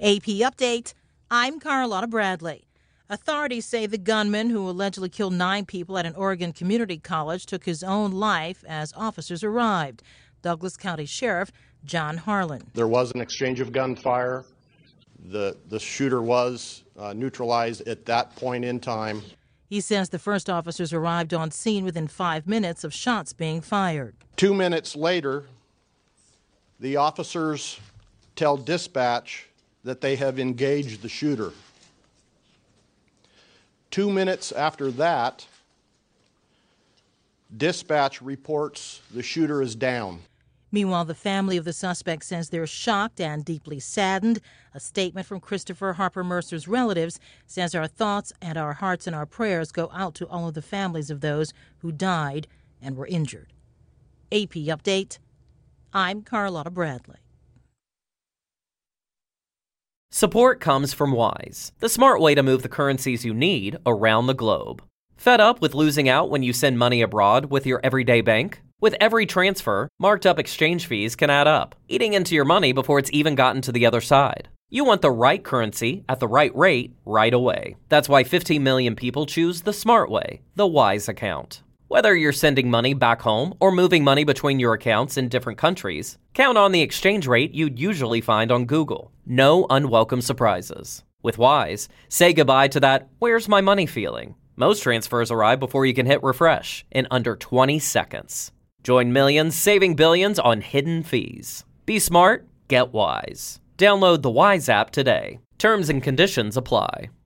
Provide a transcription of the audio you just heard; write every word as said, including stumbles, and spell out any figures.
A P Update, I'm Carlotta Bradley. Authorities say the gunman who allegedly killed nine people at an Oregon community college took his own life as officers arrived. Douglas County Sheriff John Harlan. There was an exchange of gunfire. The, the shooter was uh, neutralized at that point in time. He says the first officers arrived on scene within five minutes of shots being fired. Two minutes later, the officers tell dispatch that they have engaged the shooter. Two minutes after that, dispatch reports the shooter is down. Meanwhile, the family of the suspect says they're shocked and deeply saddened. A statement from Christopher Harper Mercer's relatives says our thoughts and our hearts and our prayers go out to all of the families of those who died and were injured. A P Update, I'm Carlotta Bradley. Support comes from Wise, the smart way to move the currencies you need around the globe. Fed up with losing out when you send money abroad with your everyday bank? With every transfer, marked up exchange fees can add up, eating into your money before it's even gotten to the other side. You want the right currency at the right rate right away. That's why fifteen million people choose the smart way, the Wise account. Whether you're sending money back home or moving money between your accounts in different countries, count on the exchange rate you'd usually find on Google. No unwelcome surprises. With Wise, say goodbye to that "where's my money" feeling. Most transfers arrive before you can hit refresh in under twenty seconds. Join millions saving billions on hidden fees. Be smart, get Wise. Download the Wise app today. Terms and conditions apply.